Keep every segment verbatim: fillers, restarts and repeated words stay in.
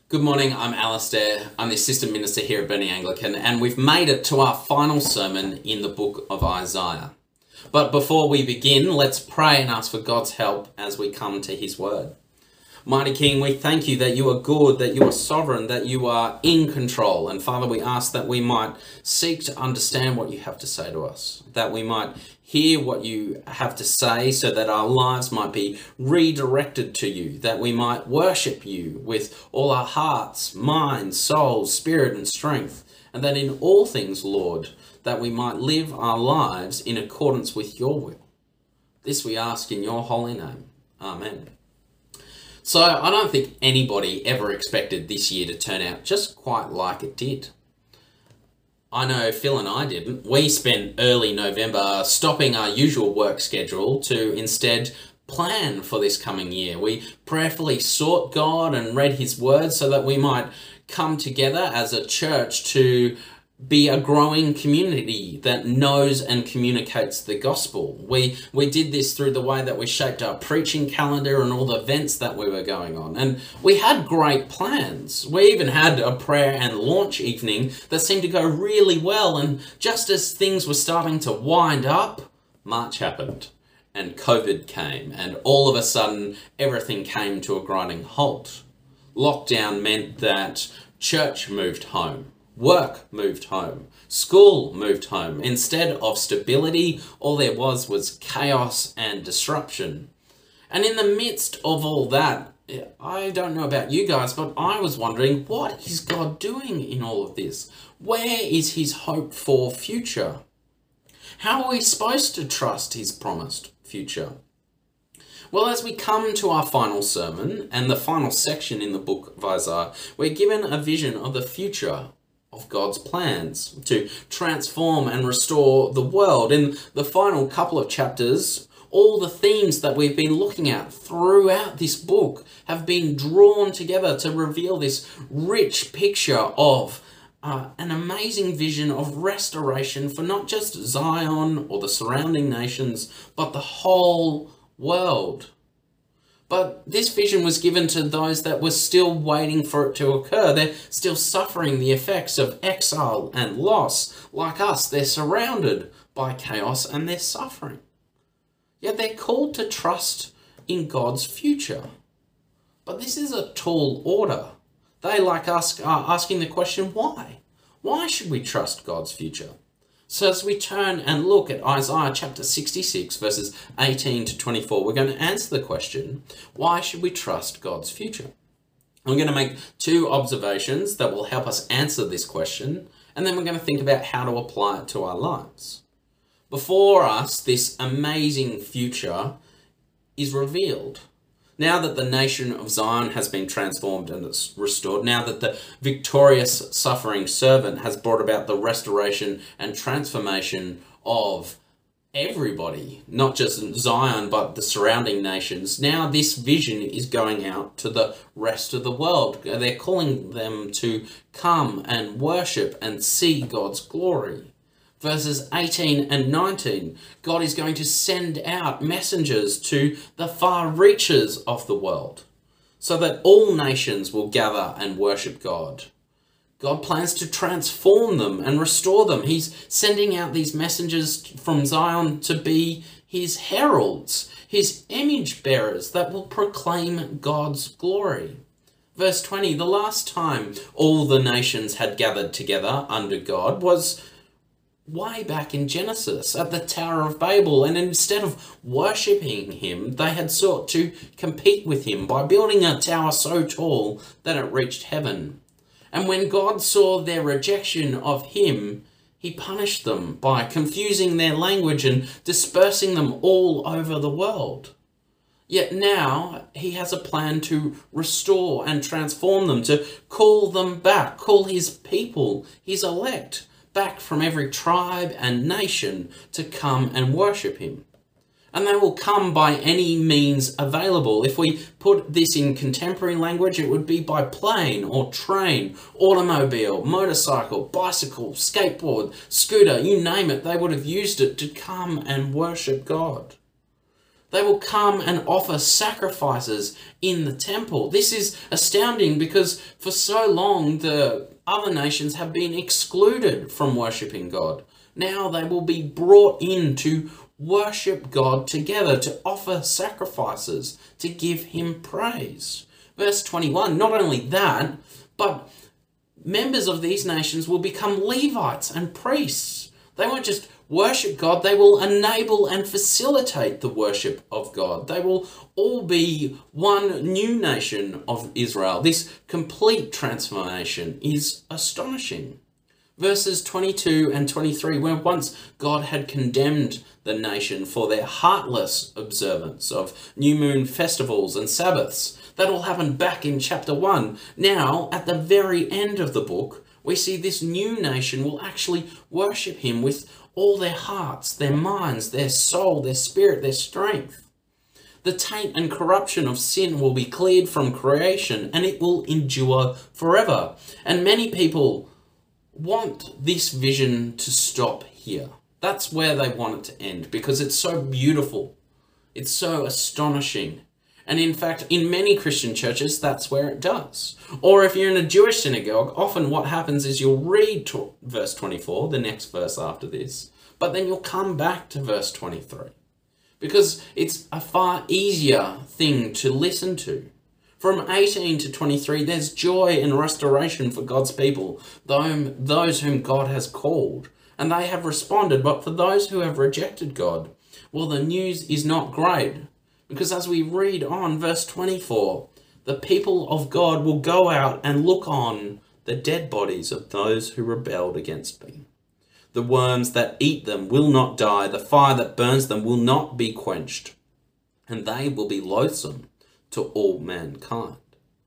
Good morning, I'm Alistair. I'm the Assistant Minister here at Burnie Anglican, and we've made it to our final sermon in the book of Isaiah. But before we begin, let's pray and ask for God's help as we come to his word. Mighty King, we thank you that you are good, that you are sovereign, that you are in control. And Father, we ask that we might seek to understand what you have to say to us, that we might hear what you have to say so that our lives might be redirected to you, that we might worship you with all our hearts, minds, souls, spirit and strength, and that in all things, Lord, that we might live our lives in accordance with your will. This we ask in your holy name. Amen. So I don't think anybody ever expected this year to turn out just quite like it did. I know Phil and I didn't. We spent early November stopping our usual work schedule to instead plan for this coming year. We prayerfully sought God and read his word so that we might come together as a church to be a growing community that knows and communicates the gospel. We we did this through the way that we shaped our preaching calendar and all the events that we were going on. And we had great plans. We even had a prayer and launch evening that seemed to go really well. And just as things were starting to wind up, March happened and COVID came. And all of a sudden, everything came to a grinding halt. Lockdown meant that church moved home. Work moved home. School moved home. Instead of stability, all there was was chaos and disruption. And in the midst of all that, I don't know about you guys, but I was wondering, what is God doing in all of this? Where is his hope for future? How are we supposed to trust his promised future? Well, as we come to our final sermon and the final section in the book of Isaiah, we're given a vision of the future of God's plans to transform and restore the world. In the final couple of chapters, all the themes that we've been looking at throughout this book have been drawn together to reveal this rich picture of uh, an amazing vision of restoration for not just Zion or the surrounding nations, but the whole world. But this vision was given to those that were still waiting for it to occur. They're still suffering the effects of exile and loss. Like us, they're surrounded by chaos and they're suffering. Yet they're called to trust in God's future. But this is a tall order. They, like us, are asking the question, why? Why should we trust God's future? So as we turn and look at Isaiah chapter sixty-six, verses eighteen to twenty-four, we're going to answer the question, why should we trust God's future? I'm going to make two observations that will help us answer this question, and then we're going to think about how to apply it to our lives. Before us, this amazing future is revealed. Now that the nation of Zion has been transformed and it's restored, now that the victorious suffering servant has brought about the restoration and transformation of everybody, not just Zion, but the surrounding nations, now this vision is going out to the rest of the world. They're calling them to come and worship and see God's glory. Verses eighteen and nineteen, God is going to send out messengers to the far reaches of the world so that all nations will gather and worship God. God plans to transform them and restore them. He's sending out these messengers from Zion to be his heralds, his image bearers that will proclaim God's glory. Verse twenty, the last time all the nations had gathered together under God was way back in Genesis at the Tower of Babel, and instead of worshipping him, they had sought to compete with him by building a tower so tall that it reached heaven. And when God saw their rejection of him, he punished them by confusing their language and dispersing them all over the world. Yet now he has a plan to restore and transform them, to call them back, call his people, his elect, back from every tribe and nation to come and worship him. And they will come by any means available. If we put this in contemporary language, it would be by plane or train, automobile, motorcycle, bicycle, skateboard, scooter, you name it, they would have used it to come and worship God. They will come and offer sacrifices in the temple. This is astounding because for so long the other nations have been excluded from worshipping God. Now they will be brought in to worship God together, to offer sacrifices, to give him praise. Verse twenty-one, not only that, but members of these nations will become Levites and priests. They won't just worship God, they will enable and facilitate the worship of God. They will all be one new nation of Israel. This complete transformation is astonishing. Verses twenty-two and twenty-three, where once God had condemned the nation for their heartless observance of new moon festivals and Sabbaths. That all happened back in chapter one. Now, at the very end of the book, we see this new nation will actually worship him with all their hearts, their minds, their soul, their spirit, their strength. The taint and corruption of sin will be cleared from creation and it will endure forever. And many people want this vision to stop here. That's where they want it to end because it's so beautiful. It's so astonishing. And in fact, in many Christian churches, that's where it does. Or if you're in a Jewish synagogue, often what happens is you'll read to verse twenty-four, the next verse after this, but then you'll come back to verse twenty-three. Because it's a far easier thing to listen to. From eighteen to twenty-three, there's joy and restoration for God's people, those whom God has called, and they have responded. But for those who have rejected God, well, the news is not great. Because as we read on verse twenty-four, the people of God will go out and look on the dead bodies of those who rebelled against me. The worms that eat them will not die, the fire that burns them will not be quenched, and they will be loathsome to all mankind.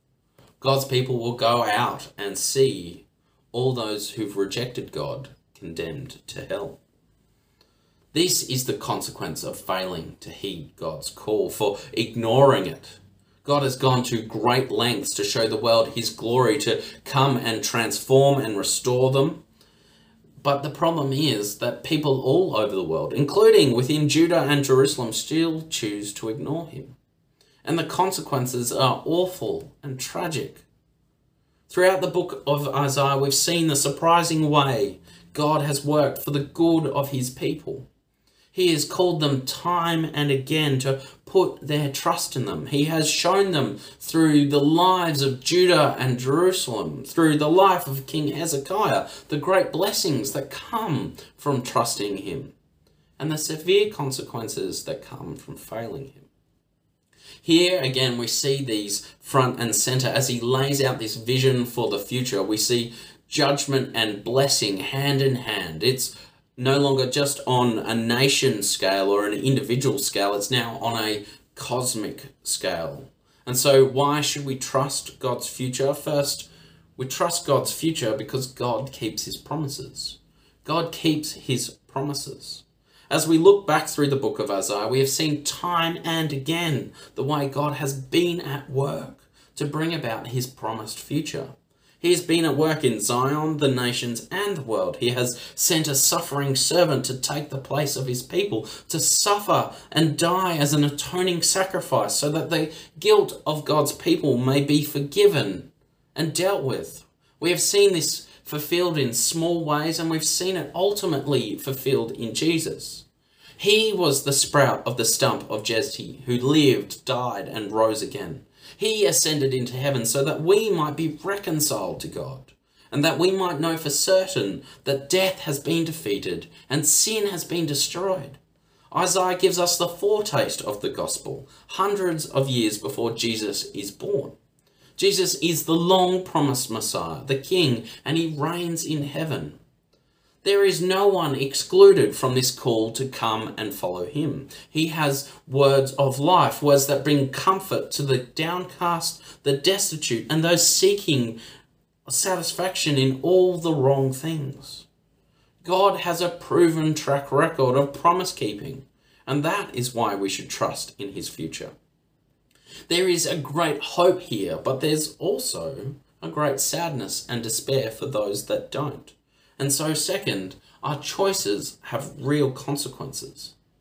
God's people will go out and see all those who've rejected God condemned to hell. This is the consequence of failing to heed God's call, for ignoring it. God has gone to great lengths to show the world his glory, to come and transform and restore them. But the problem is that people all over the world, including within Judah and Jerusalem, still choose to ignore him. And the consequences are awful and tragic. Throughout the book of Isaiah, we've seen the surprising way God has worked for the good of his people. He has called them time and again to put their trust in them. He has shown them through the lives of Judah and Jerusalem, through the life of King Hezekiah, the great blessings that come from trusting him, and the severe consequences that come from failing him. Here again we see these front and center as he lays out this vision for the future. We see judgment and blessing hand in hand. It's no longer just on a nation scale or an individual scale, it's now on a cosmic scale. And so why should we trust God's future? First, we trust God's future because God keeps his promises. God keeps his promises. As we look back through the book of Isaiah, we have seen time and again the way God has been at work to bring about his promised future. He has been at work in Zion, the nations, and the world. He has sent a suffering servant to take the place of his people, to suffer and die as an atoning sacrifice so that the guilt of God's people may be forgiven and dealt with. We have seen this fulfilled in small ways, and we've seen it ultimately fulfilled in Jesus. He was the sprout of the stump of Jesse, who lived, died, and rose again. He ascended into heaven so that we might be reconciled to God, and that we might know for certain that death has been defeated and sin has been destroyed. Isaiah gives us the foretaste of the gospel, hundreds of years before Jesus is born. Jesus is the long-promised Messiah, the King, and he reigns in heaven. There is no one excluded from this call to come and follow him. He has words of life, words that bring comfort to the downcast, the destitute, and those seeking satisfaction in all the wrong things. God has a proven track record of promise-keeping, and that is why we should trust in his future. There is a great hope here, but there's also a great sadness and despair for those that don't. And so second, our choices have real consequences.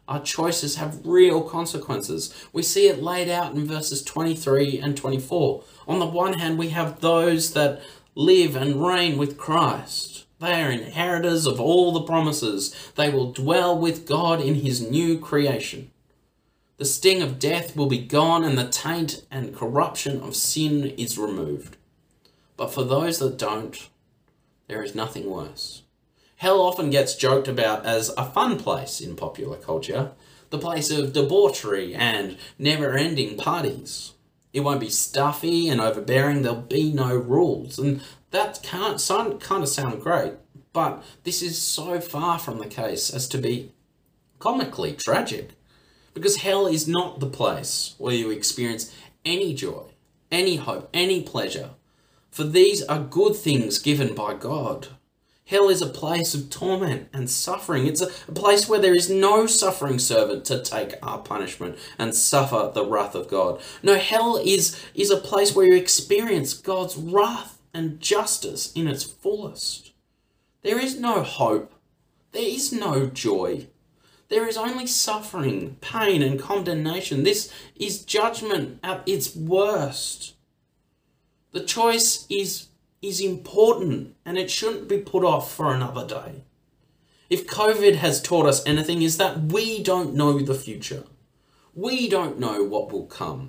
Our choices have real consequences. We see it laid out in verses twenty-three and twenty-four. On the one hand, we have those that live and reign with Christ. They are inheritors of all the promises. They will dwell with God in his new creation. The sting of death will be gone, and the taint and corruption of sin is removed. But for those that don't, there is nothing worse. Hell often gets joked about as a fun place in popular culture, the place of debauchery and never-ending parties. It won't be stuffy and overbearing, there'll be no rules, and that can't sound, kind of sound great, but this is so far from the case as to be comically tragic. Because hell is not the place where you experience any joy, any hope, any pleasure. For these are good things given by God. Hell is a place of torment and suffering. It's a, a place where there is no suffering servant to take our punishment and suffer the wrath of God. No, hell is, is a place where you experience God's wrath and justice in its fullest. There is no hope. There is no joy. There is only suffering, pain, and condemnation. This is judgment at its worst. The choice is, is important, and it shouldn't be put off for another day. If COVID has taught us anything, is that we don't know the future. We don't know what will come.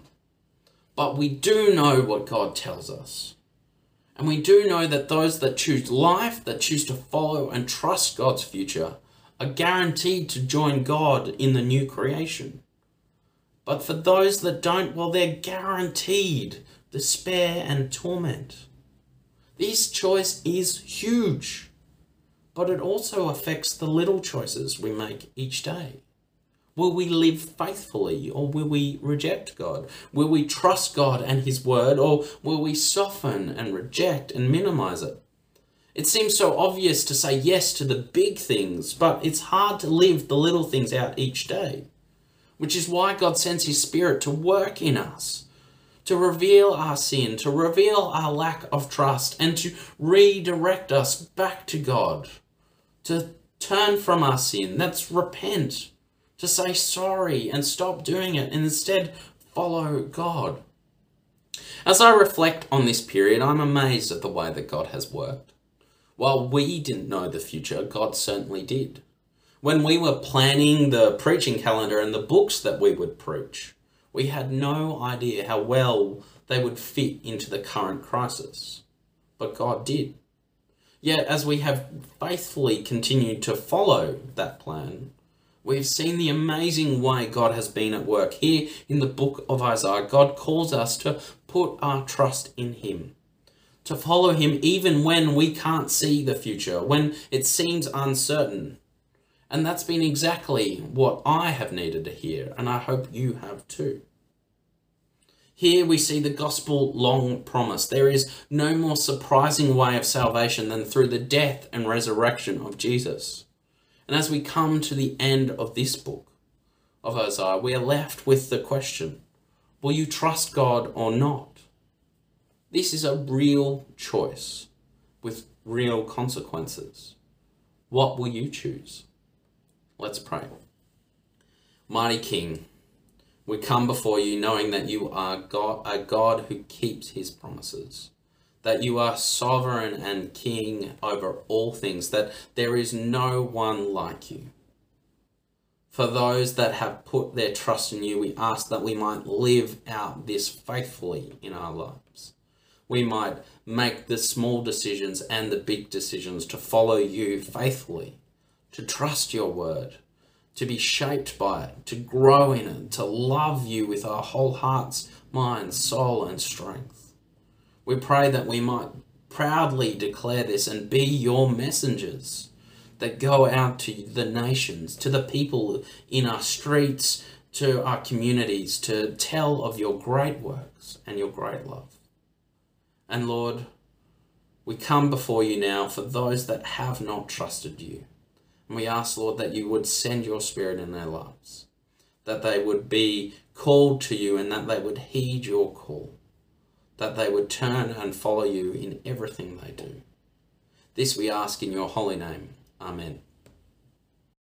But we do know what God tells us. And we do know that those that choose life, that choose to follow and trust God's future, are guaranteed to join God in the new creation. But for those that don't, well, they're guaranteed despair and torment. This choice is huge, but it also affects the little choices we make each day. Will we live faithfully, or will we reject God? Will we trust God and his word, or will we soften and reject and minimize it? It seems so obvious to say yes to the big things, but it's hard to live the little things out each day, which is why God sends his Spirit to work in us, to reveal our sin, to reveal our lack of trust, and to redirect us back to God, to turn from our sin. That's repent, to say sorry and stop doing it, and instead follow God. As I reflect on this period, I'm amazed at the way that God has worked. While we didn't know the future, God certainly did. When we were planning the preaching calendar and the books that we would preach, we had no idea how well they would fit into the current crisis. But God did. Yet, as we have faithfully continued to follow that plan, we've seen the amazing way God has been at work. Here in the book of Isaiah, God calls us to put our trust in him, to follow him even when we can't see the future, when it seems uncertain. And that's been exactly what I have needed to hear, and I hope you have too. Here we see the gospel long promised. There is no more surprising way of salvation than through the death and resurrection of Jesus. And as we come to the end of this book of Isaiah, we are left with the question, will you trust God or not? This is a real choice with real consequences. What will you choose? Let's pray. Mighty King, we come before you knowing that you are God, a God who keeps his promises, that you are sovereign and king over all things, that there is no one like you. For those that have put their trust in you, we ask that we might live out this faithfully in our lives. We might make the small decisions and the big decisions to follow you faithfully, to trust your word, to be shaped by it, to grow in it, to love you with our whole hearts, minds, soul, and strength. We pray that we might proudly declare this and be your messengers that go out to the nations, to the people in our streets, to our communities, to tell of your great works and your great love. And Lord, we come before you now for those that have not trusted you. And we ask, Lord, that you would send your Spirit in their lives, that they would be called to you and that they would heed your call, that they would turn and follow you in everything they do. This we ask in your holy name. Amen.